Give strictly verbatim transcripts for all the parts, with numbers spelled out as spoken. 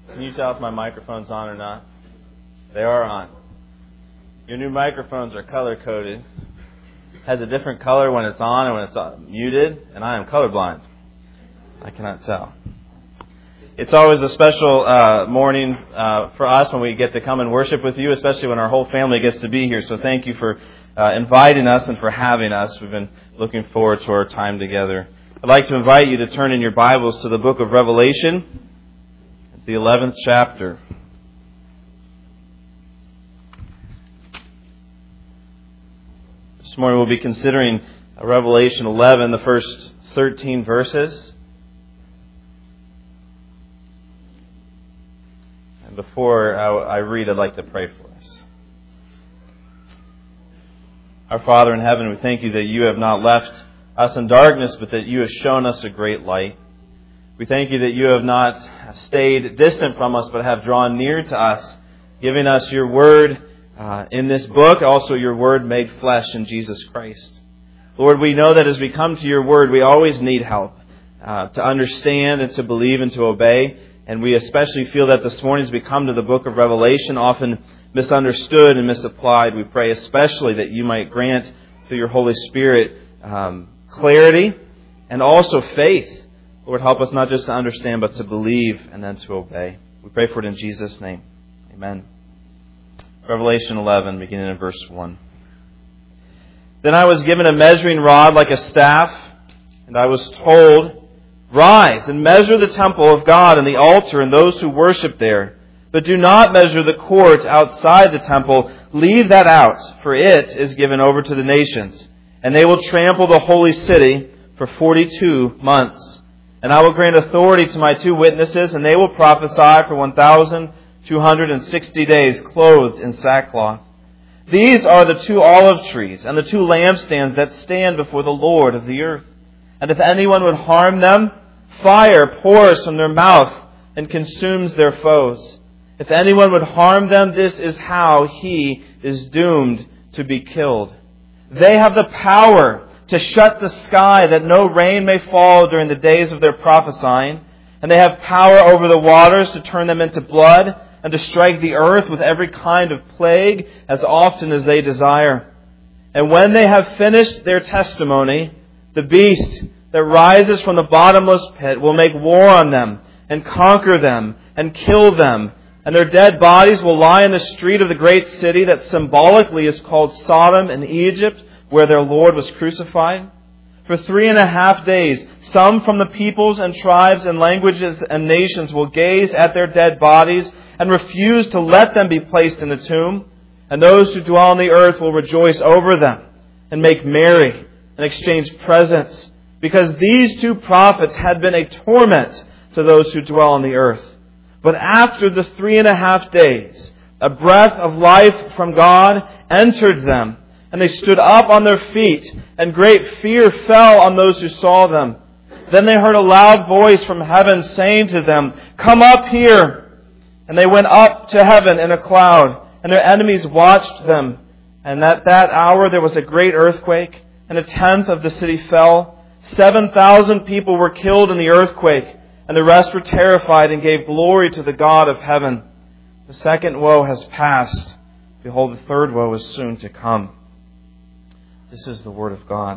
Can you tell if my microphone's on or not? They are on. Your new microphones are color-coded. Has a different color when it's on and when it's muted, and I am colorblind. I cannot tell. It's always a special uh, morning uh, for us when we get to come and worship with you, especially when our whole family gets to be here. So thank you for uh, inviting us and for having us. We've been looking forward to our time together. I'd like to invite you to turn in your Bibles to the book of Revelation. It's the eleventh chapter. This morning we'll be considering Revelation eleven, the first thirteen verses. And before I read, I'd like to pray for us. Our Father in heaven, we thank you that you have not left us in darkness, but that you have shown us a great light. We thank you that you have not stayed distant from us, but have drawn near to us, giving us your word uh, in this book, also your word made flesh in Jesus Christ. Lord, we know that as we come to your word, we always need help uh, to understand and to believe and to obey. And we especially feel that this morning as we come to the book of Revelation, often misunderstood and misapplied. We pray especially that you might grant through your Holy Spirit um, clarity and also faith. Lord, help us not just to understand, but to believe and then to obey. We pray for it in Jesus' name. Amen. Revelation eleven, beginning in verse one. Then I was given a measuring rod like a staff, and I was told, "Rise and measure the temple of God and the altar and those who worship there. But do not measure the court outside the temple. Leave that out, for it is given over to the nations. And they will trample the holy city for forty-two months. And I will grant authority to my two witnesses, and they will prophesy for one thousand two hundred sixty days, clothed in sackcloth. These are the two olive trees and the two lampstands that stand before the Lord of the earth. And if anyone would harm them, fire pours from their mouth and consumes their foes. If anyone would harm them, this is how he is doomed to be killed. They have the power to shut the sky that no rain may fall during the days of their prophesying. And they have power over the waters to turn them into blood and to strike the earth with every kind of plague as often as they desire. And when they have finished their testimony, the beast that rises from the bottomless pit will make war on them and conquer them and kill them. And their dead bodies will lie in the street of the great city that symbolically is called Sodom in Egypt, where their Lord was crucified. For three and a half days, some from the peoples and tribes and languages and nations will gaze at their dead bodies and refuse to let them be placed in the tomb. And those who dwell on the earth will rejoice over them and make merry and exchange presents, because these two prophets had been a torment to those who dwell on the earth. But after the three and a half days, a breath of life from God entered them, and they stood up on their feet, and great fear fell on those who saw them. Then they heard a loud voice from heaven saying to them, "Come up here." And they went up to heaven in a cloud, and their enemies watched them. And at that hour there was a great earthquake, and a tenth of the city fell. Seven thousand people were killed in the earthquake, and the rest were terrified and gave glory to the God of heaven. The second woe has passed. Behold, the third woe is soon to come. This is the Word of God.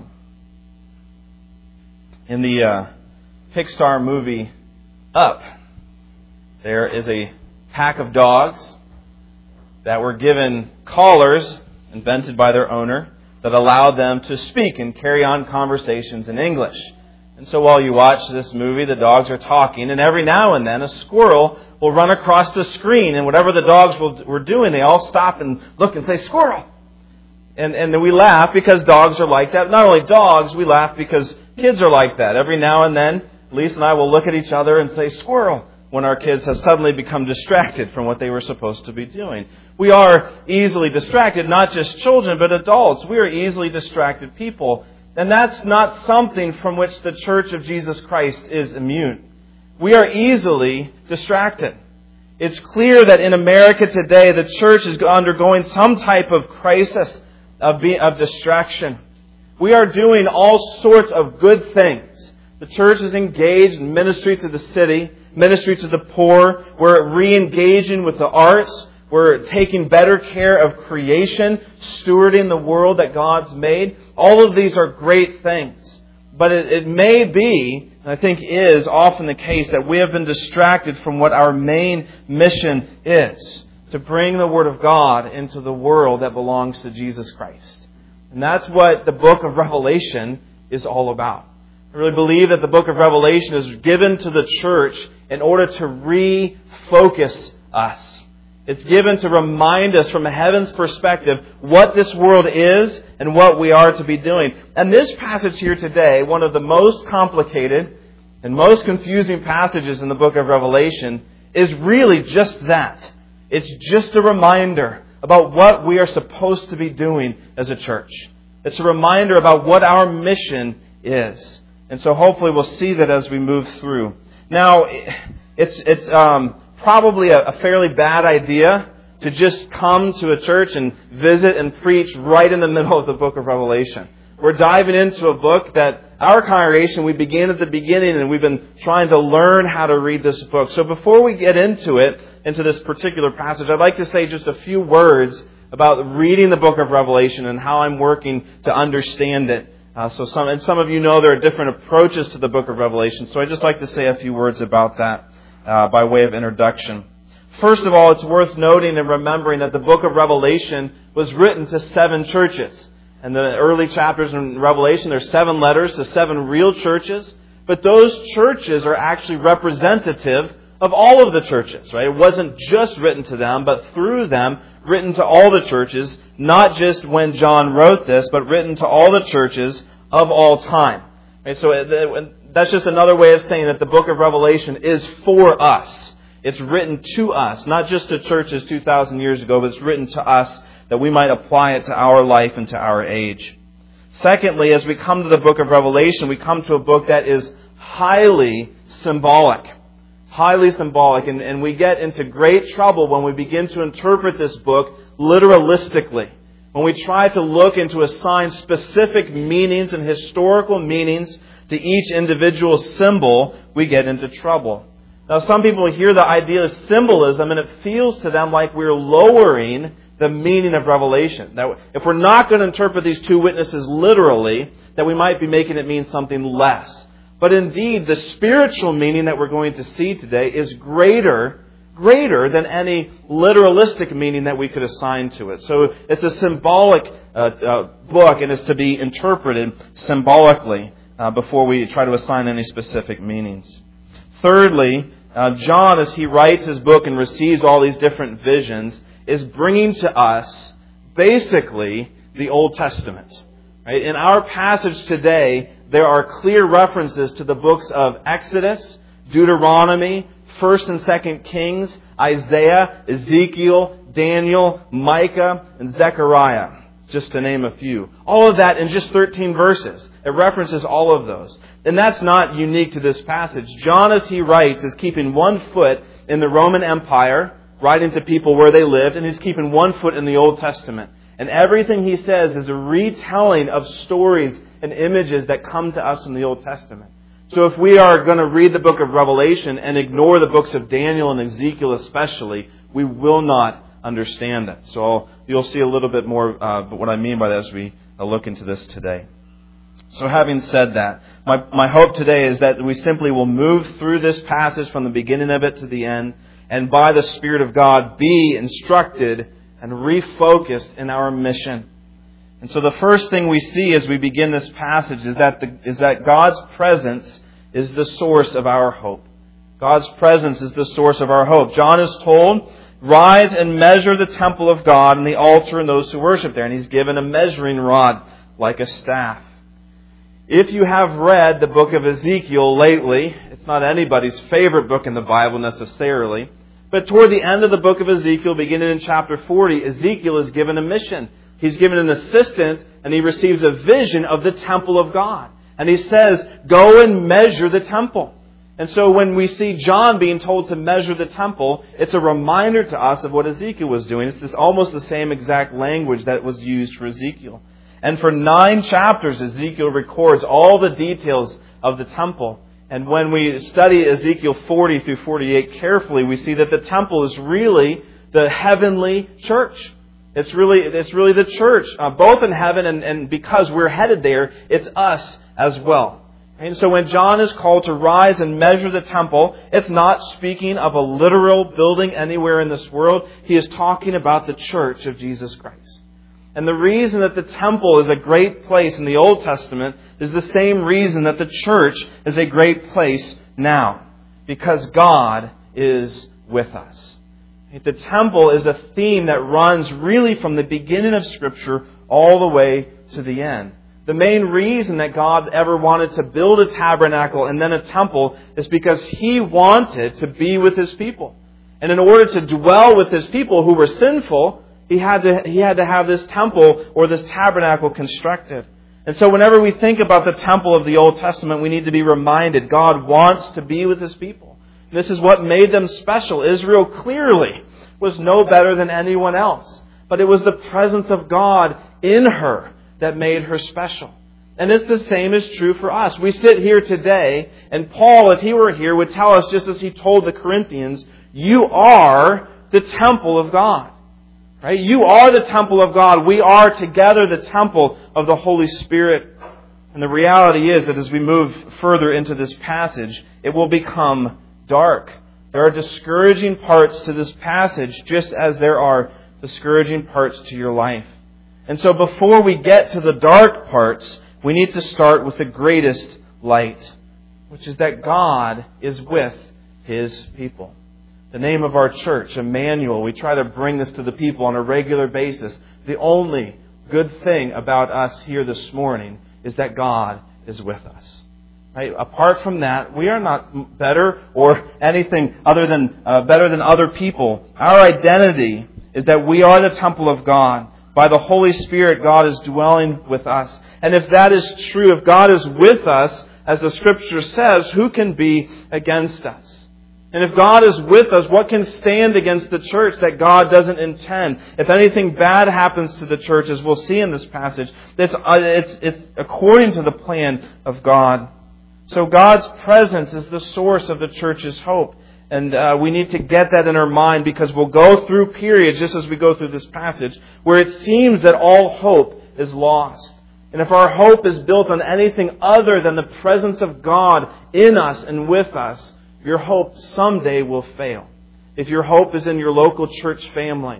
In the uh, Pixar movie Up, there is a pack of dogs that were given collars invented by their owner that allowed them to speak and carry on conversations in English. And so while you watch this movie, the dogs are talking, and every now and then a squirrel will run across the screen, and whatever the dogs will, were doing, they all stop and look and say, "Squirrel!" And, and then we laugh because dogs are like that. Not only dogs, we laugh because kids are like that. Every now and then, Lisa and I will look at each other and say, "Squirrel," when our kids have suddenly become distracted from what they were supposed to be doing. We are easily distracted, not just children, but adults. We are easily distracted people. And that's not something from which the Church of Jesus Christ is immune. We are easily distracted. It's clear that in America today, the church is undergoing some type of crisis of, be, of distraction. We are doing all sorts of good things. The church is engaged in ministry to the city. ministry to the poor. We're re-engaging with the arts. We're taking better care of creation, stewarding the world that God's made. All of these are great things. But it, it may be, and I think is often the case, that we have been distracted from what our main mission is, to bring the Word of God into the world that belongs to Jesus Christ. And that's what the book of Revelation is all about. I really believe that the book of Revelation is given to the church in order to refocus us. It's given to remind us from a heaven's perspective what this world is and what we are to be doing. And this passage here today, one of the most complicated and most confusing passages in the book of Revelation, is really just that. It's just a reminder about what we are supposed to be doing as a church. It's a reminder about what our mission is. And so hopefully we'll see that as we move through. Now, it's it's um, probably a, a fairly bad idea to just come to a church and visit and preach right in the middle of the book of Revelation. We're diving into a book that our congregation, we began at the beginning and we've been trying to learn how to read this book. So before we get into it, into this particular passage, I'd like to say just a few words about reading the book of Revelation and how I'm working to understand it. Uh, so some, and some of you know there are different approaches to the book of Revelation. So I'd just like to say a few words about that uh, by way of introduction. First of all, it's worth noting and remembering that the book of Revelation was written to seven churches. In the early chapters in Revelation, there's seven letters to seven real churches. But those churches are actually representative of all of the churches, right? It wasn't just written to them, but through them, written to all the churches, not just when John wrote this, but written to all the churches of all time. Right? So that's just another way of saying that the book of Revelation is for us. It's written to us, not just to churches two thousand years ago, but it's written to us that we might apply it to our life and to our age. Secondly, as we come to the book of Revelation, we come to a book that is highly symbolic. Highly symbolic. And, and we get into great trouble when we begin to interpret this book literalistically. When we try to look and to assign specific meanings and historical meanings to each individual symbol, we get into trouble. Now, some people hear the idea of symbolism and it feels to them like we're lowering the meaning of Revelation. That if we're not going to interpret these two witnesses literally, that we might be making it mean something less. But indeed, the spiritual meaning that we're going to see today is greater, greater than any literalistic meaning that we could assign to it. So it's a symbolic uh, uh, book, and it's to be interpreted symbolically uh, before we try to assign any specific meanings. Thirdly, uh, John, as he writes his book and receives all these different visions, is bringing to us basically the Old Testament. Right? In our passage today, there are clear references to the books of Exodus, Deuteronomy, First and Second Kings, Isaiah, Ezekiel, Daniel, Micah, and Zechariah, just to name a few. All of that in just thirteen verses. It references all of those. And that's not unique to this passage. John, as he writes, is keeping one foot in the Roman Empire, writing to people where they lived, and he's keeping one foot in the Old Testament. And everything he says is a retelling of stories and images that come to us in the Old Testament. So if we are going to read the book of Revelation and ignore the books of Daniel and Ezekiel especially, we will not understand it. So I'll, you'll see a little bit more uh, what I mean by that as we uh, look into this today. So having said that, my, my hope today is that we simply will move through this passage from the beginning of it to the end, and by the Spirit of God be instructed and refocused in our mission. And so the first thing we see as we begin this passage is that the, is that God's presence is the source of our hope. God's presence is the source of our hope. John is told, rise and measure the temple of God and the altar and those who worship there. And he's given a measuring rod like a staff. If you have read the book of Ezekiel lately, it's not anybody's favorite book in the Bible necessarily, but toward the end of the book of Ezekiel, beginning in chapter forty, Ezekiel is given a mission. He's given an assistant, and he receives a vision of the temple of God. And he says, go and measure the temple. And so when we see John being told to measure the temple, it's a reminder to us of what Ezekiel was doing. It's this, almost the same exact language that was used for Ezekiel. And for nine chapters, Ezekiel records all the details of the temple. And when we study Ezekiel forty through forty-eight carefully, we see that the temple is really the heavenly church. It's really, it's really the church, uh, both in heaven and, and because we're headed there, it's us as well. And so when John is called to rise and measure the temple, it's not speaking of a literal building anywhere in this world. He is talking about the church of Jesus Christ. And the reason that the temple is a great place in the Old Testament is the same reason that the church is a great place now. Because God is with us. The temple is a theme that runs really from the beginning of Scripture all the way to the end. The main reason that God ever wanted to build a tabernacle and then a temple is because He wanted to be with His people. And in order to dwell with His people who were sinful, He had to, He had to have this temple or this tabernacle constructed. And so whenever we think about the temple of the Old Testament, we need to be reminded God wants to be with His people. This is what made them special. Israel clearly was no better than anyone else. But it was the presence of God in her that made her special. And it's the same is true for us. We sit here today, and Paul, if he were here, would tell us, just as he told the Corinthians, you are the temple of God. Right? You are the temple of God. We are together the temple of the Holy Spirit. And the reality is that as we move further into this passage, it will become dark. There are discouraging parts to this passage, just as there are discouraging parts to your life. And so before we get to the dark parts, we need to start with the greatest light, which is that God is with His people. The name of our church, Emmanuel, we try to bring this to the people on a regular basis. The only good thing about us here this morning is that God is with us. Right? Apart from that, we are not better or anything other than uh, better than other people. Our identity is that we are the temple of God. By the Holy Spirit, God is dwelling with us. And if that is true, if God is with us, as the Scripture says, who can be against us? And if God is with us, what can stand against the church that God doesn't intend? If anything bad happens to the church, as we'll see in this passage, it's, uh, it's, it's according to the plan of God. So God's presence is the source of the church's hope. And uh, we need to get that in our mind, because we'll go through periods, just as we go through this passage, where it seems that all hope is lost. And if our hope is built on anything other than the presence of God in us and with us, your hope someday will fail. If your hope is in your local church family,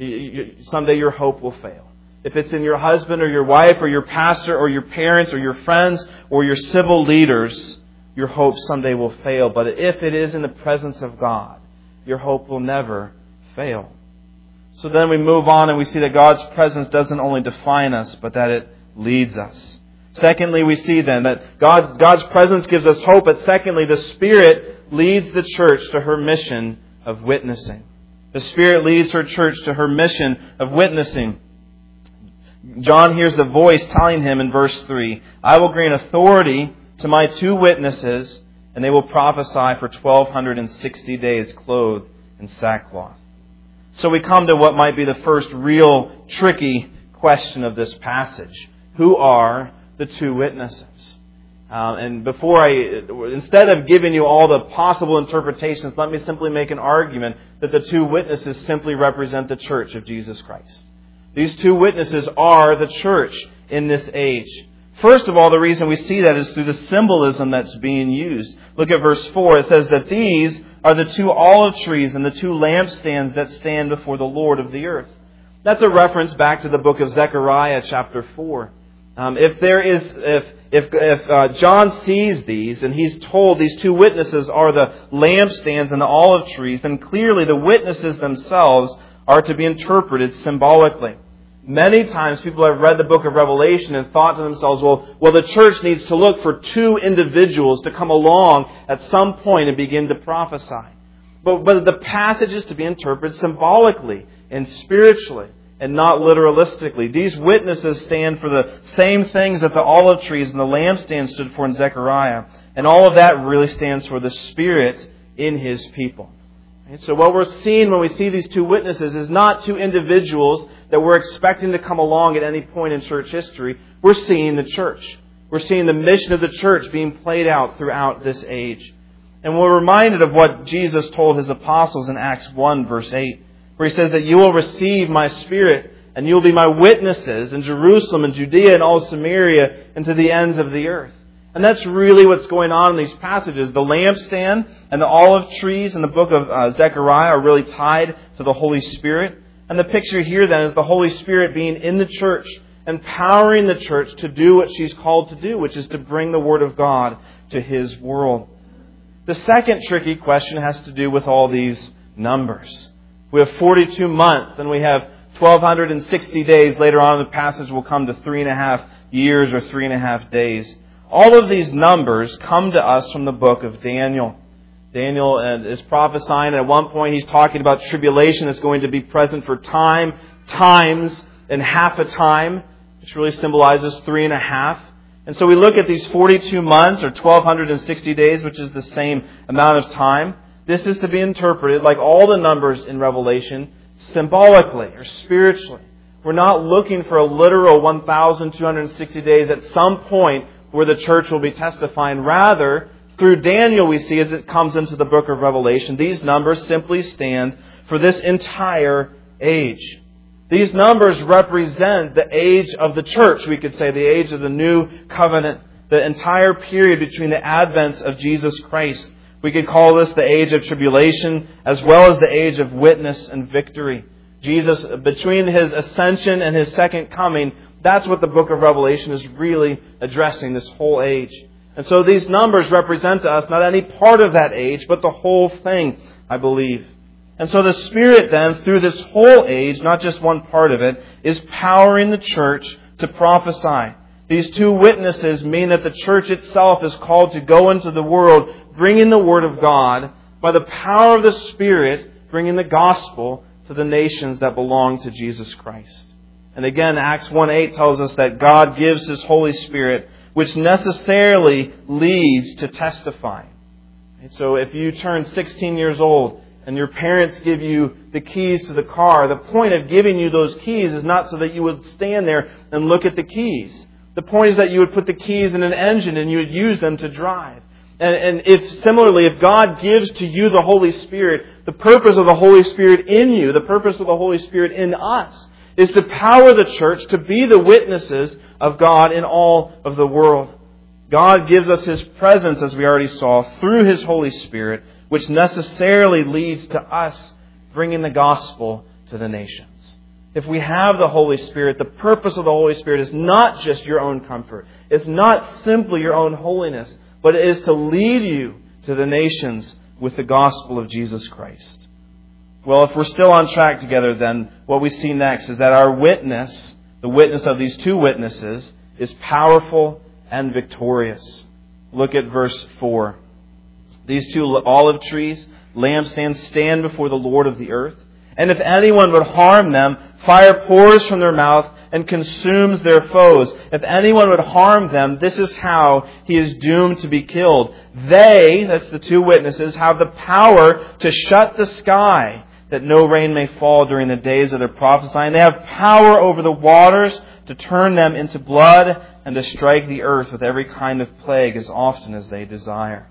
someday your hope will fail. If it's in your husband or your wife or your pastor or your parents or your friends or your civil leaders, your hope someday will fail. But if it is in the presence of God, your hope will never fail. So then we move on and we see that God's presence doesn't only define us, but that it leads us. Secondly, we see then that God, God's presence gives us hope, but secondly, the Spirit leads the church to her mission of witnessing. The Spirit leads her church to her mission of witnessing. John hears the voice telling him in verse three, I will grant authority to my two witnesses, and they will prophesy for twelve sixty days clothed in sackcloth. So we come to what might be the first real tricky question of this passage. Who are the two witnesses? Um, and before I, instead of giving you all the possible interpretations, let me simply make an argument that the two witnesses simply represent the church of Jesus Christ. These two witnesses are the church in this age. First of all, the reason we see that is through the symbolism that's being used. Look at verse four. It says that these are the two olive trees and the two lampstands that stand before the Lord of the earth. That's a reference back to the book of Zechariah, chapter four. Um, if there is, if if, if uh, John sees these and he's told these two witnesses are the lampstands and the olive trees, then clearly the witnesses themselves are to be interpreted symbolically. Many times people have read the book of Revelation and thought to themselves, well, well, the church needs to look for two individuals to come along at some point and begin to prophesy. But, but the passage is to be interpreted symbolically and spiritually and not literalistically. These witnesses stand for the same things that the olive trees and the lampstand stood for in Zechariah. And all of that really stands for the Spirit in His people. And so what we're seeing when we see these two witnesses is not two individuals that we're expecting to come along at any point in church history. We're seeing the church. We're seeing the mission of the church being played out throughout this age. And we're reminded of what Jesus told His apostles in Acts one, verse eight, where He says that you will receive my Spirit and you will be my witnesses in Jerusalem and Judea and all Samaria and to the ends of the earth. And that's really what's going on in these passages. The lampstand and the olive trees in the book of uh, Zechariah are really tied to the Holy Spirit. And the picture here then is the Holy Spirit being in the church, empowering the church to do what she's called to do, which is to bring the Word of God to His world. The second tricky question has to do with all these numbers. We have forty-two months, then we have twelve sixty days. Later on in the passage we'll come to three and a half years or three and a half days. All of these numbers come to us from the book of Daniel. Daniel is prophesying, and at one point he's talking about tribulation that's going to be present for time, times, and half a time, which really symbolizes three and a half. And so we look at these forty-two months or twelve sixty days, which is the same amount of time. This is to be interpreted, like all the numbers in Revelation, symbolically or spiritually. We're not looking for a literal one thousand two hundred sixty days at some point where the church will be testifying. Rather, through Daniel we see as it comes into the book of Revelation, these numbers simply stand for this entire age. These numbers represent the age of the church, we could say, the age of the new covenant, the entire period between the advents of Jesus Christ. We could call this the age of tribulation as well as the age of witness and victory. Jesus, between His ascension and His second coming, that's what the book of Revelation is really addressing, this whole age. And so these numbers represent to us not any part of that age, but the whole thing, I believe. And so the Spirit then, through this whole age, not just one part of it, is powering the church to prophesy. These two witnesses mean that the church itself is called to go into the world, bringing the Word of God, by the power of the Spirit, bringing the gospel to the nations that belong to Jesus Christ. And again, Acts one eight tells us that God gives His Holy Spirit, which necessarily leads to testifying. And so if you turn sixteen years old, and your parents give you the keys to the car, the point of giving you those keys is not so that you would stand there and look at the keys. The point is that you would put the keys in an engine and you would use them to drive. And, and if similarly, if God gives to you the Holy Spirit, the purpose of the Holy Spirit in you, the purpose of the Holy Spirit in us, is to power the church to be the witnesses of God in all of the world. God gives us His presence, as we already saw, through His Holy Spirit, which necessarily leads to us bringing the gospel to the nations. If we have the Holy Spirit, the purpose of the Holy Spirit is not just your own comfort. It's not simply your own holiness, but it is to lead you to the nations with the gospel of Jesus Christ. Well, if we're still on track together, then what we see next is that our witness, the witness of these two witnesses, is powerful and victorious. Look at verse four. These two olive trees, lampstands, stand before the Lord of the earth. And if anyone would harm them, fire pours from their mouth and consumes their foes. If anyone would harm them, this is how he is doomed to be killed. They, that's the two witnesses, have the power to shut the sky, that no rain may fall during the days of their prophesying. They have power over the waters to turn them into blood and to strike the earth with every kind of plague as often as they desire.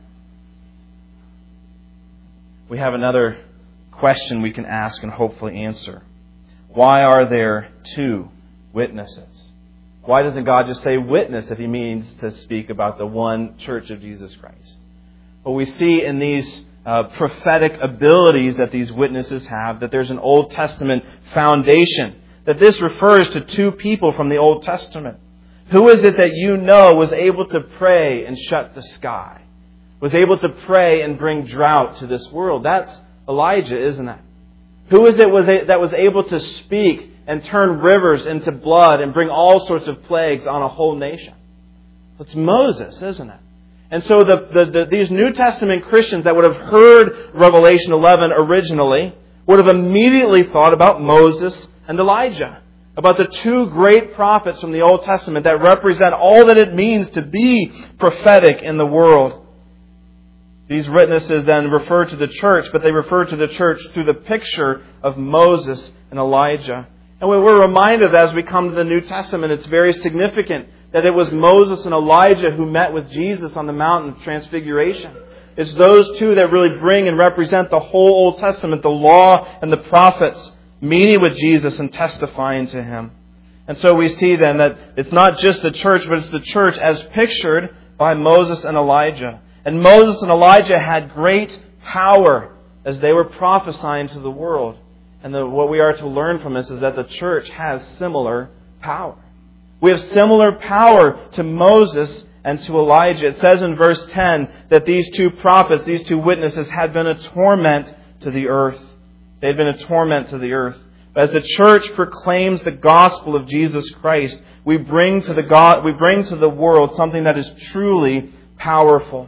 We have another question we can ask and hopefully answer. Why are there two witnesses? Why doesn't God just say witness if He means to speak about the one church of Jesus Christ? Well, we see in these uh, prophetic abilities that these witnesses have that there's an Old Testament foundation, that this refers to two people from the Old Testament. Who is it that you know was able to pray and shut the sky? Was able to pray and bring drought to this world? That's Elijah, isn't it? Who is it was a, that was able to speak and turn rivers into blood and bring all sorts of plagues on a whole nation? It's Moses, isn't it? And so the, the, the, these New Testament Christians that would have heard Revelation eleven originally would have immediately thought about Moses and Elijah, about the two great prophets from the Old Testament that represent all that it means to be prophetic in the world. These witnesses then refer to the church, but they refer to the church through the picture of Moses and Elijah. And we're reminded as we come to the New Testament, it's very significant that it was Moses and Elijah who met with Jesus on the mountain of Transfiguration. It's those two that really bring and represent the whole Old Testament, the law and the prophets, meeting with Jesus and testifying to Him. And so we see then that it's not just the church, but it's the church as pictured by Moses and Elijah. And Moses and Elijah had great power as they were prophesying to the world. And the, what we are to learn from this is that the church has similar power. We have similar power to Moses and to Elijah. It says in verse ten that these two prophets, these two witnesses, had been a torment to the earth. They had been a torment to the earth. As the church proclaims the gospel of Jesus Christ, we bring to the God, we bring to the world something that is truly powerful.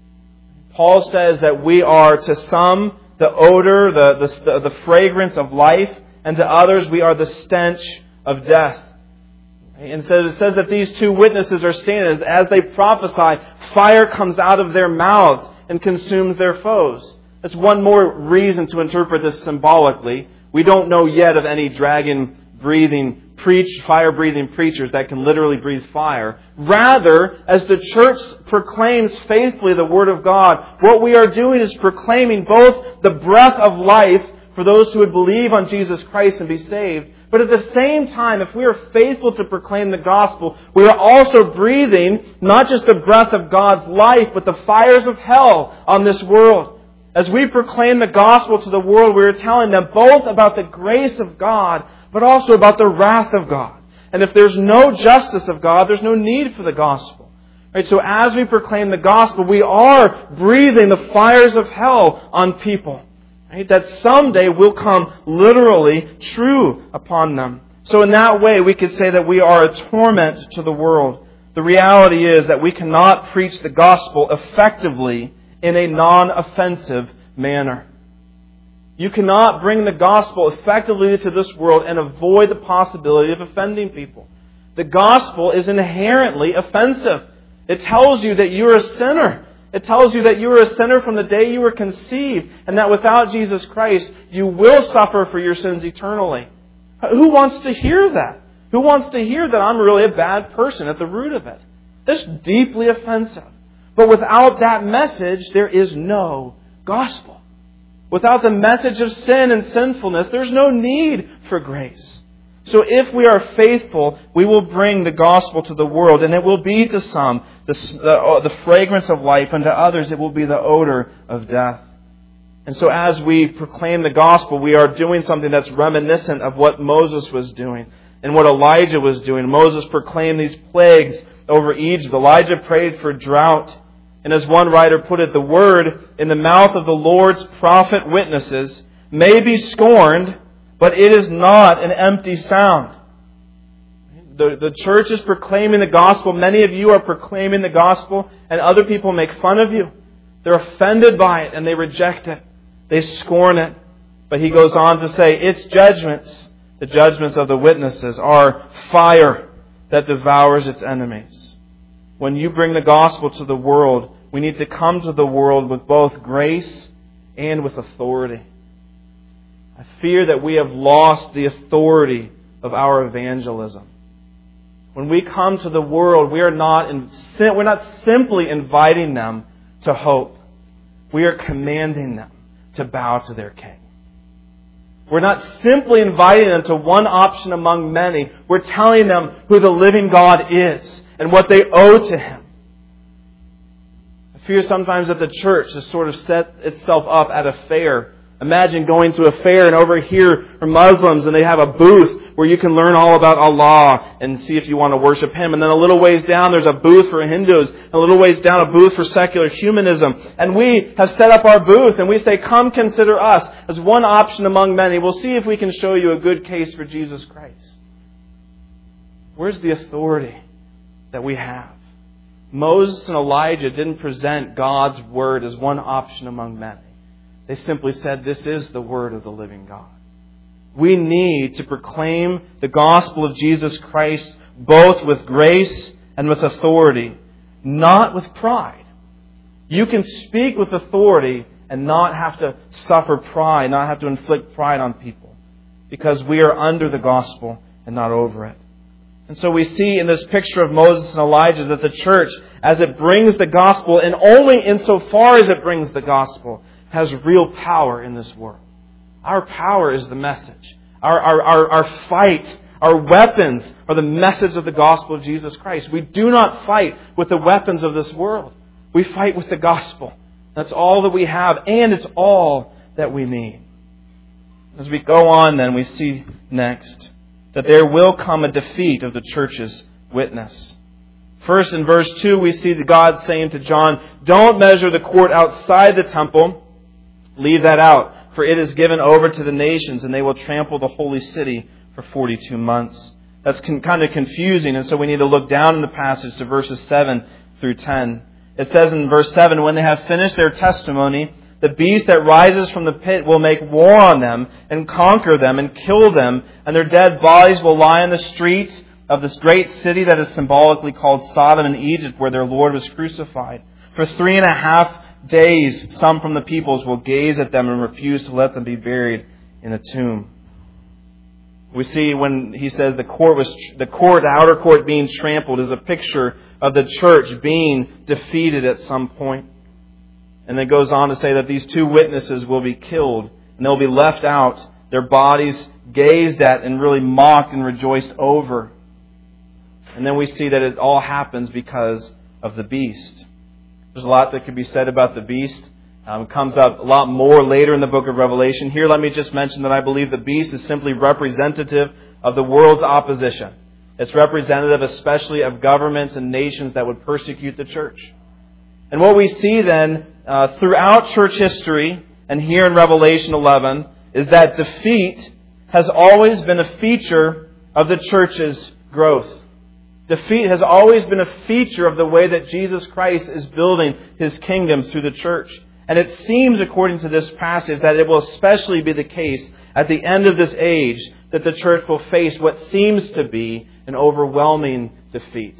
Paul says that we are to some the odor, the, the, the fragrance of life, and to others we are the stench of death. And so it says that these two witnesses are standing as they prophesy, fire comes out of their mouths and consumes their foes. That's one more reason to interpret this symbolically. We don't know yet of any dragon-breathing, preach, fire-breathing preachers that can literally breathe fire. Rather, as the church proclaims faithfully the Word of God, what we are doing is proclaiming both the breath of life for those who would believe on Jesus Christ and be saved, but at the same time, if we are faithful to proclaim the gospel, we are also breathing not just the breath of God's life, but the fires of hell on this world. As we proclaim the gospel to the world, we are telling them both about the grace of God, but also about the wrath of God. And if there's no justice of God, there's no need for the gospel. Right? So as we proclaim the gospel, we are breathing the fires of hell on people. Right? That someday will come literally true upon them. So in that way, we could say that we are a torment to the world. The reality is that we cannot preach the gospel effectively in a non-offensive manner. You cannot bring the gospel effectively to this world and avoid the possibility of offending people. The gospel is inherently offensive. It tells you that you're a sinner. It tells you that you were a sinner from the day you were conceived, and that without Jesus Christ, you will suffer for your sins eternally. Who wants to hear that? Who wants to hear that I'm really a bad person at the root of it? It's deeply offensive. But without that message, there is no gospel. Without the message of sin and sinfulness, there's no need for grace. So if we are faithful, we will bring the gospel to the world, and it will be to some the, the, the fragrance of life, and to others it will be the odor of death. And so as we proclaim the gospel, we are doing something that's reminiscent of what Moses was doing and what Elijah was doing. Moses proclaimed these plagues over Egypt. Elijah prayed for drought. And as one writer put it, the word in the mouth of the Lord's prophet witnesses may be scorned, but it is not an empty sound. The, the church is proclaiming the gospel. Many of you are proclaiming the gospel, and other people make fun of you. They're offended by it, and they reject it. They scorn it. But he goes on to say, its judgments, the judgments of the witnesses, are fire that devours its enemies. When you bring the gospel to the world, we need to come to the world with both grace and with authority. I fear that we have lost the authority of our evangelism. When we come to the world, we are not in, we're not simply inviting them to hope. We are commanding them to bow to their King. We're not simply inviting them to one option among many. We're telling them who the living God is and what they owe to Him. I fear sometimes that the church has sort of set itself up at a fair. Imagine going to a fair, and over here are Muslims, and they have a booth where you can learn all about Allah and see if you want to worship Him. And then a little ways down, there's a booth for Hindus. And a little ways down, a booth for secular humanism. And we have set up our booth, and we say, come consider us as one option among many. We'll see if we can show you a good case for Jesus Christ. Where's the authority that we have? Moses and Elijah didn't present God's word as one option among many. They simply said, this is the word of the living God. We need to proclaim the gospel of Jesus Christ both with grace and with authority, not with pride. You can speak with authority and not have to suffer pride, not have to inflict pride on people, because we are under the gospel and not over it. And so we see in this picture of Moses and Elijah that the church, as it brings the gospel, and only insofar as it brings the gospel, has real power in this world. Our power is the message. Our, our, our, our fight, our weapons are the message of the gospel of Jesus Christ. We do not fight with the weapons of this world. We fight with the gospel. That's all that we have, and it's all that we need. As we go on then, we see next that there will come a defeat of the church's witness. First, in verse two, we see God saying to John, "Don't measure the court outside the temple. Leave that out, for it is given over to the nations, and they will trample the holy city for forty-two months." That's kind of confusing, and so we need to look down in the passage to verses seven through ten. It says in verse seven, "When they have finished their testimony, the beast that rises from the pit will make war on them and conquer them and kill them, and their dead bodies will lie in the streets of this great city that is symbolically called Sodom and Egypt, where their Lord was crucified. For three and a half days, some from the peoples will gaze at them and refuse to let them be buried in a tomb." We see when he says the court was the court, the outer court being trampled, is a picture of the church being defeated at some point. And then goes on to say that these two witnesses will be killed and they'll be left out, their bodies gazed at and really mocked and rejoiced over. And then we see that it all happens because of the beast. There's a lot that could be said about the beast. Um, it comes up a lot more later in the book of Revelation. Here, let me just mention that I believe the beast is simply representative of the world's opposition. It's representative especially of governments and nations that would persecute the church. And what we see then uh, throughout church history and here in Revelation eleven is that defeat has always been a feature of the church's growth. Defeat has always been a feature of the way that Jesus Christ is building His kingdom through the church. And it seems, according to this passage, that it will especially be the case at the end of this age that the church will face what seems to be an overwhelming defeat.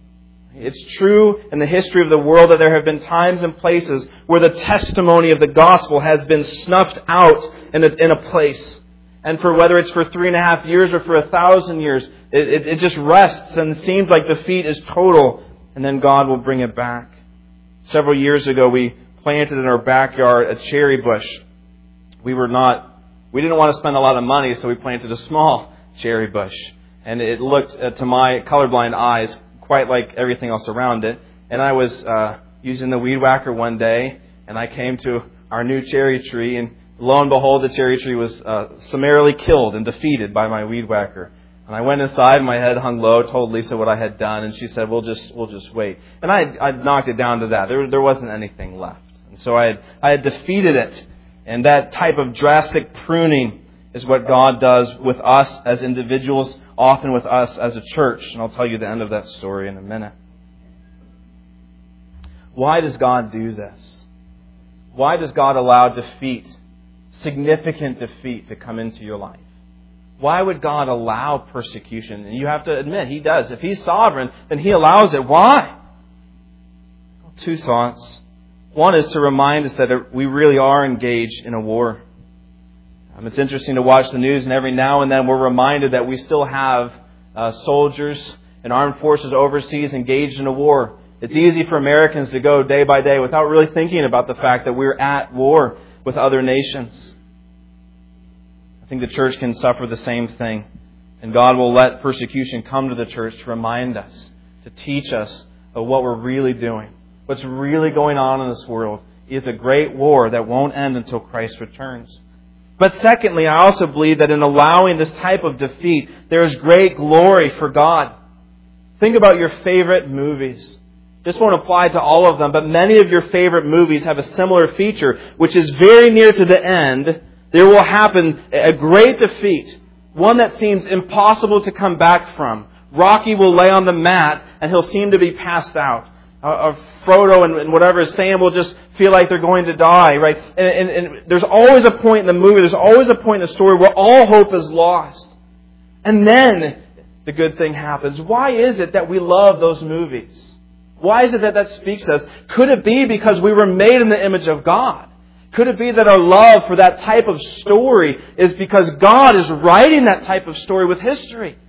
It's true in the history of the world that there have been times and places where the testimony of the gospel has been snuffed out in a, in a place. And for whether it's for three and a half years or for a thousand years, it, it, it just rests and seems like defeat is total. And then God will bring it back. Several years ago, we planted in our backyard a cherry bush. We were not, we didn't want to spend a lot of money, so we planted a small cherry bush. And it looked, uh, to my colorblind eyes, quite like everything else around it. And I was uh, using the weed whacker one day, and I came to our new cherry tree, and lo and behold, the cherry tree was uh, summarily killed and defeated by my weed whacker. And I went inside, my head hung low, told Lisa what I had done, and she said, "We'll just we'll just wait." And I I knocked it down to that. There there wasn't anything left, and so I had I had defeated it. And that type of drastic pruning is what God does with us as individuals, often with us as a church. And I'll tell you the end of that story in a minute. Why does God do this? Why does God allow defeat, significant defeat, to come into your life? Why would God allow persecution? And you have to admit, He does. If He's sovereign, then He allows it. Why? Well, two thoughts. One is to remind us that we really are engaged in a war. Um, it's interesting to watch the news, and every now and then we're reminded that we still have uh, soldiers and armed forces overseas engaged in a war. It's easy for Americans to go day by day without really thinking about the fact that we're at war with other nations. I think the church can suffer the same thing. And God will let persecution come to the church to remind us, to teach us of what we're really doing. What's really going on in this world is a great war that won't end until Christ returns. But secondly, I also believe that in allowing this type of defeat, there is great glory for God. Think about your favorite movies. This won't apply to all of them, but many of your favorite movies have a similar feature, which is very near to the end. There will happen a great defeat, one that seems impossible to come back from. Rocky will lay on the mat and he'll seem to be passed out. Uh, Frodo and, and whatever Sam will just feel like they're going to die, right? And, and, and there's always a point in the movie, there's always a point in the story where all hope is lost. And then the good thing happens. Why is it that we love those movies? Why is it that that speaks to us? Could it be because we were made in the image of God? Could it be that our love for that type of story is because God is writing that type of story with history?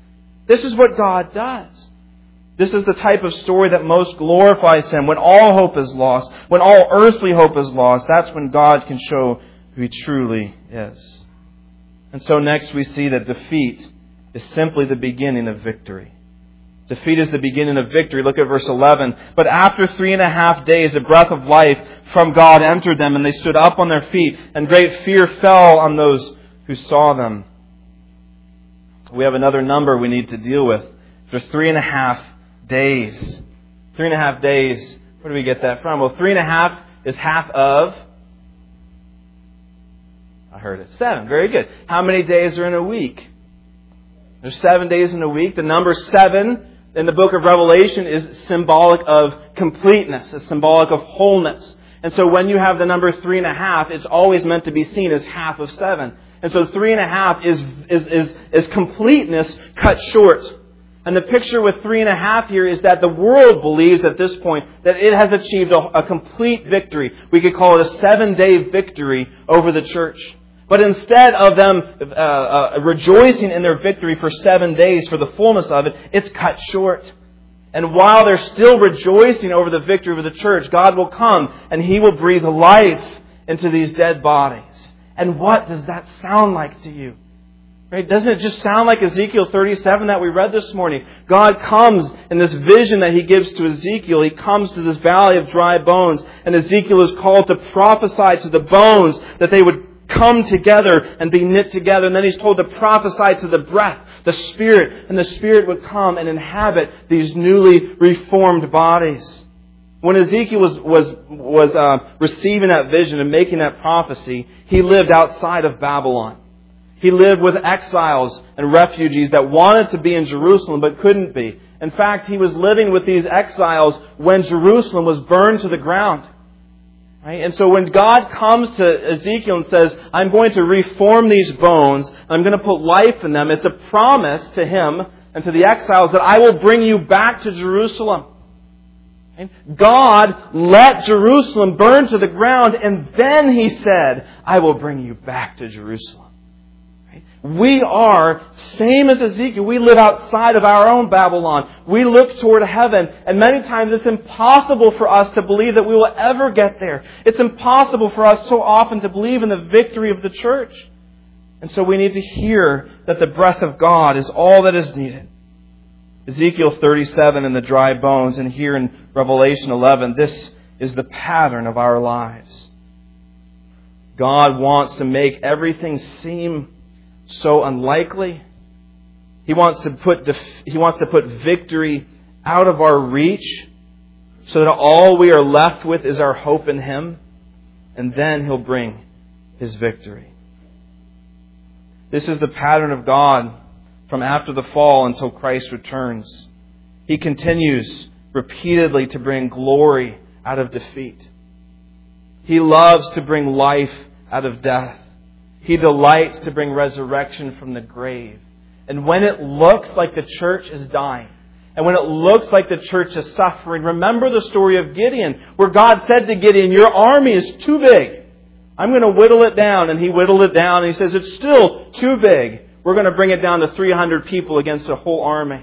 This is what God does. This is the type of story that most glorifies Him. When all hope is lost, when all earthly hope is lost, that's when God can show who He truly is. And so next we see that defeat is simply the beginning of victory. Defeat is the beginning of victory. Look at verse eleven. But after three and a half days, a breath of life from God entered them, and they stood up on their feet, and great fear fell on those who saw them. We have another number we need to deal with. For three and a half days. Three and a half days. Where do we get that from? Well, three and a half is half of... I heard it. Seven. Very good. How many days are in a week? There's seven days in a week. The number seven in the book of Revelation is symbolic of completeness. It's symbolic of wholeness. And so when you have the number three and a half, it's always meant to be seen as half of seven. And so three and a half is, is, is, is completeness cut short. And the picture with three and a half here is that the world believes at this point that it has achieved a, a complete victory. We could call it a seven-day victory over the church. But instead of them uh, uh, rejoicing in their victory for seven days for the fullness of it, it's cut short. And while they're still rejoicing over the victory of the church, God will come and He will breathe life into these dead bodies. And what does that sound like to you? Right? Doesn't it just sound like Ezekiel thirty-seven that we read this morning? God comes in this vision that He gives to Ezekiel. He comes to this valley of dry bones. And Ezekiel is called to prophesy to the bones that they would come together and be knit together. And then he's told to prophesy to the breath, the Spirit. And the Spirit would come and inhabit these newly reformed bodies. When Ezekiel was, was, was uh, receiving that vision and making that prophecy, he lived outside of Babylon. He lived with exiles and refugees that wanted to be in Jerusalem but couldn't be. In fact, he was living with these exiles when Jerusalem was burned to the ground. Right? And so when God comes to Ezekiel and says, I'm going to reform these bones, I'm going to put life in them, it's a promise to him and to the exiles that I will bring you back to Jerusalem. Right? God let Jerusalem burn to the ground, and then He said, I will bring you back to Jerusalem. We are, same as Ezekiel, we live outside of our own Babylon. We look toward heaven, and many times it's impossible for us to believe that we will ever get there. It's impossible for us so often to believe in the victory of the church. And so we need to hear that the breath of God is all that is needed. Ezekiel thirty-seven in the dry bones, and here in Revelation eleven, this is the pattern of our lives. God wants to make everything seem so unlikely. He wants to put def- He wants to put victory out of our reach so that all we are left with is our hope in Him. And then He'll bring His victory. This is the pattern of God from after the fall until Christ returns. He continues repeatedly to bring glory out of defeat. He loves to bring life out of death. He delights to bring resurrection from the grave. And when it looks like the church is dying, and when it looks like the church is suffering, remember the story of Gideon, where God said to Gideon, your army is too big. I'm going to whittle it down. And he whittled it down. And he says, it's still too big. We're going to bring it down to three hundred people against a whole army.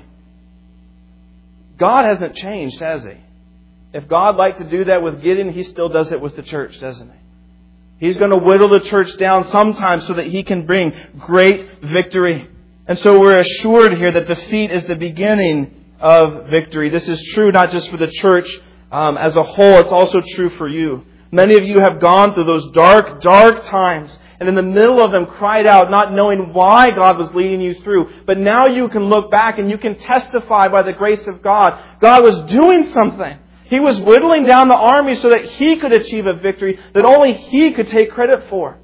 God hasn't changed, has He? If God liked to do that with Gideon, He still does it with the church, doesn't He? He's going to whittle the church down sometimes so that He can bring great victory. And so we're assured here that defeat is the beginning of victory. This is true not just for the church um, as a whole. It's also true for you. Many of you have gone through those dark, dark times, and in the middle of them cried out, not knowing why God was leading you through. But now you can look back and you can testify by the grace of God. God was doing something. He was whittling down the army so that He could achieve a victory that only He could take credit for.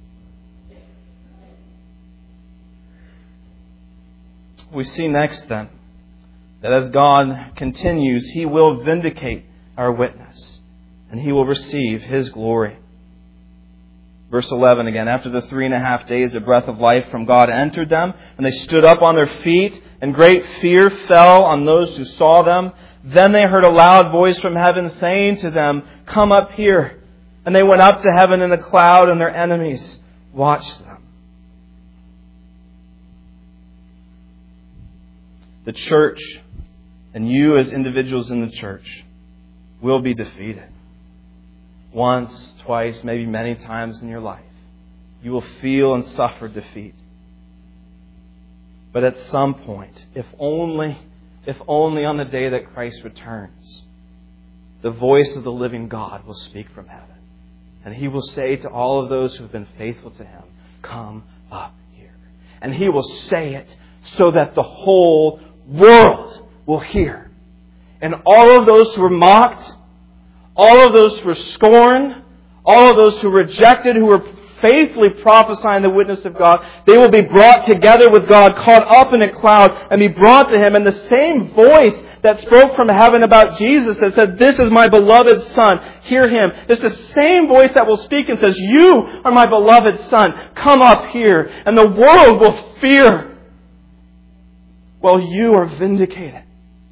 We see next then that as God continues, He will vindicate our witness and He will receive His glory. Verse eleven again, after the three and a half days, a breath of life from God entered them, and they stood up on their feet, and great fear fell on those who saw them. Then they heard a loud voice from heaven saying to them, come up here. And they went up to heaven in a cloud, and their enemies watched them. the church and you as individuals in the church will be defeated. Once, twice, maybe many times in your life, you will feel and suffer defeat. But at some point, if only, if only on the day that Christ returns, the voice of the living God will speak from heaven. And He will say to all of those who have been faithful to Him, come up here. And He will say it so that the whole world will hear. And all of those who were mocked, all of those who were scorned, all of those who were rejected, who were faithfully prophesying the witness of God, they will be brought together with God, caught up in a cloud, and be brought to Him. And the same voice that spoke from heaven about Jesus that said, this is my beloved Son, hear Him. It's the same voice that will speak and says, you are my beloved Son, come up here. And the world will fear while you are vindicated.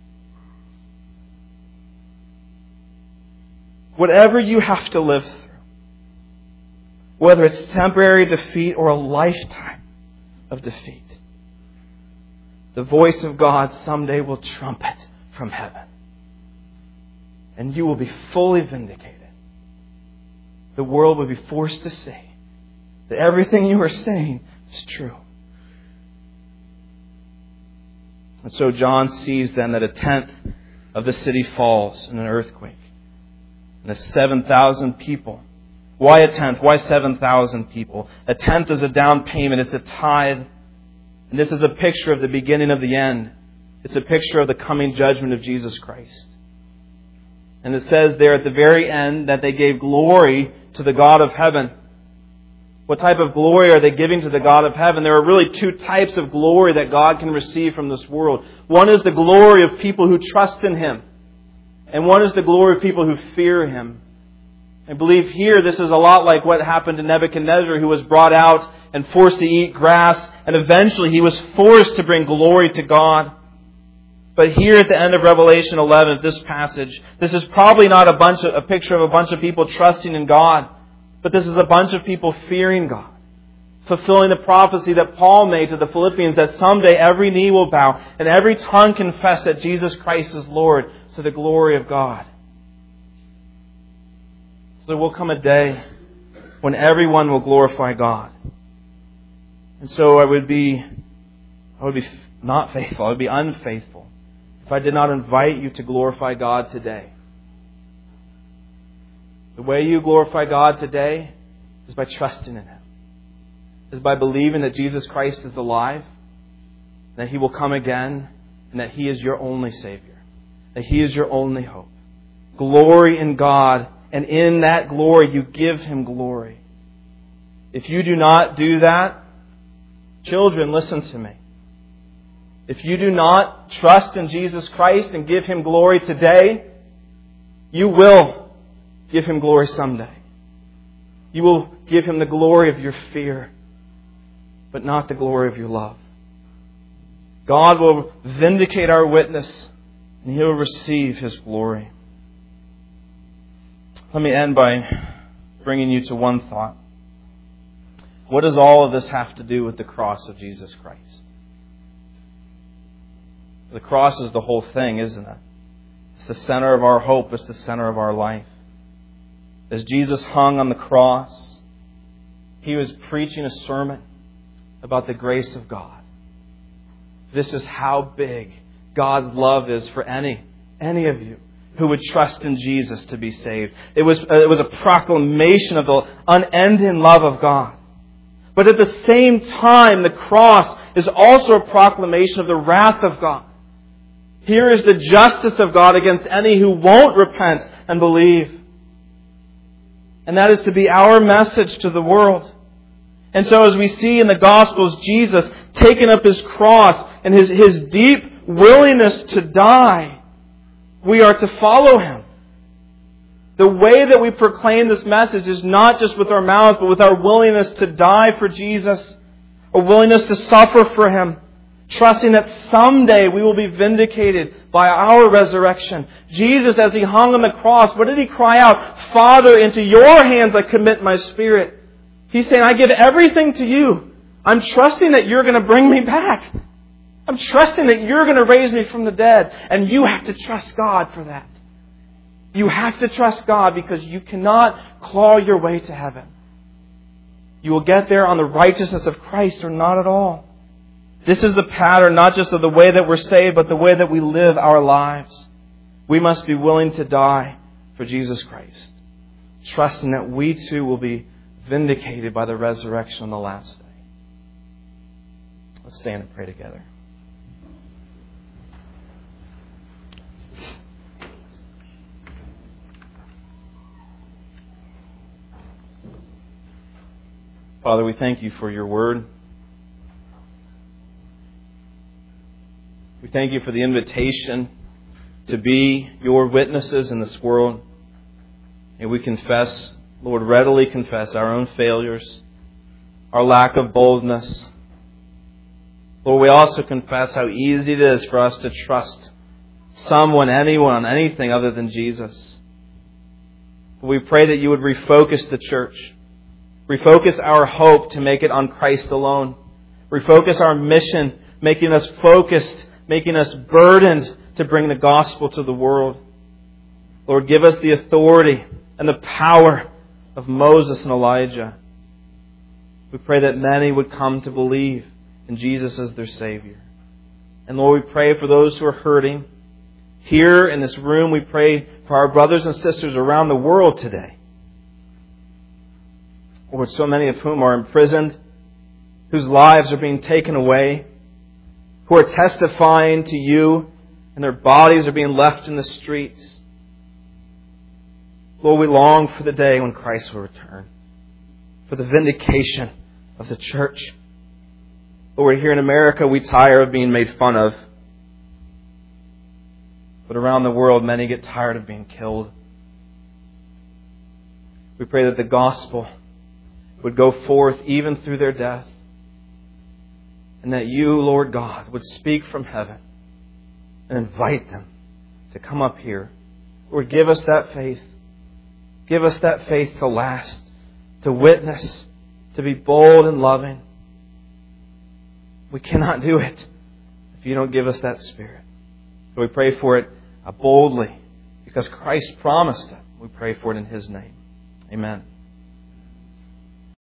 Whatever you have to live through, whether it's temporary defeat or a lifetime of defeat, the voice of God someday will trumpet from heaven. And you will be fully vindicated. The world will be forced to say that everything you are saying is true. And so John sees then that a tenth of the city falls in an earthquake. And the seven thousand people. Why a tenth? Why seven thousand people? A tenth is a down payment. It's a tithe. And this is a picture of the beginning of the end. It's a picture of the coming judgment of Jesus Christ. And it says there at the very end that they gave glory to the God of heaven. What type of glory are they giving to the God of heaven? There are really two types of glory that God can receive from this world. One is the glory of people who trust in Him. And one is the glory of people who fear Him. I believe here this is a lot like what happened to Nebuchadnezzar, who was brought out and forced to eat grass, and eventually he was forced to bring glory to God. But here at the end of Revelation eleven, this passage, this is probably not a bunch of, a picture of a bunch of people trusting in God, but this is a bunch of people fearing God, fulfilling the prophecy that Paul made to the Philippians that someday every knee will bow and every tongue confess that Jesus Christ is Lord to the glory of God. There will come a day when everyone will glorify God. And so I would be, I would be not faithful, I would be unfaithful if I did not invite you to glorify God today. The way you glorify God today is by trusting in Him. Is by believing that Jesus Christ is alive, that He will come again, and that He is your only Savior. That He is your only hope. Glory in God. And in that glory, you give Him glory. If you do not do that, children, listen to me. If you do not trust in Jesus Christ and give Him glory today, you will give Him glory someday. You will give Him the glory of your fear, but not the glory of your love. God will vindicate our witness, and He will receive His glory. Let me end by bringing you to one thought. What does all of this have to do with the cross of Jesus Christ? The cross is the whole thing, isn't it? It's the center of our hope. It's the center of our life. As Jesus hung on the cross, He was preaching a sermon about the grace of God. This is how big God's love is for any, any of you who would trust in Jesus to be saved. It was, it was a proclamation of the unending love of God. But at the same time, the cross is also a proclamation of the wrath of God. Here is the justice of God against any who won't repent and believe. And that is to be our message to the world. And so as we see in the Gospels, Jesus taking up His cross and His, his deep willingness to die, we are to follow Him. The way that we proclaim this message is not just with our mouths, but with our willingness to die for Jesus, a willingness to suffer for Him, trusting that someday we will be vindicated by our resurrection. Jesus, as He hung on the cross, what did He cry out? Father, into your hands I commit my spirit. He's saying, I give everything to you. I'm trusting that you're going to bring me back. I'm trusting that you're going to raise me from the dead. And you have to trust God for that. You have to trust God because you cannot claw your way to heaven. You will get there on the righteousness of Christ or not at all. This is the pattern not just of the way that we're saved, but the way that we live our lives. We must be willing to die for Jesus Christ, trusting that we too will be vindicated by the resurrection on the last day. Let's stand and pray together. Father, we thank you for your word. We thank you for the invitation to be your witnesses in this world. And we confess, Lord, readily confess our own failures, our lack of boldness. Lord, we also confess how easy it is for us to trust someone, anyone, anything other than Jesus. We pray that you would refocus the church. Refocus our hope to make it on Christ alone. Refocus our mission, making us focused, making us burdened to bring the gospel to the world. Lord, give us the authority and the power of Moses and Elijah. We pray that many would come to believe in Jesus as their Savior. And Lord, we pray for those who are hurting. Here in this room, we pray for our brothers and sisters around the world today. Lord, so many of whom are imprisoned, whose lives are being taken away, who are testifying to you, and their bodies are being left in the streets. Lord, we long for the day when Christ will return, for the vindication of the church. Lord, here in America, we tire of being made fun of. But around the world, many get tired of being killed. We pray that the gospel would go forth even through their death. And that you, Lord God, would speak from heaven and invite them to come up here. Lord, give us that faith. Give us that faith to last, to witness, to be bold and loving. We cannot do it if you don't give us that Spirit. So we pray for it boldly because Christ promised it. We pray for it in His name. Amen.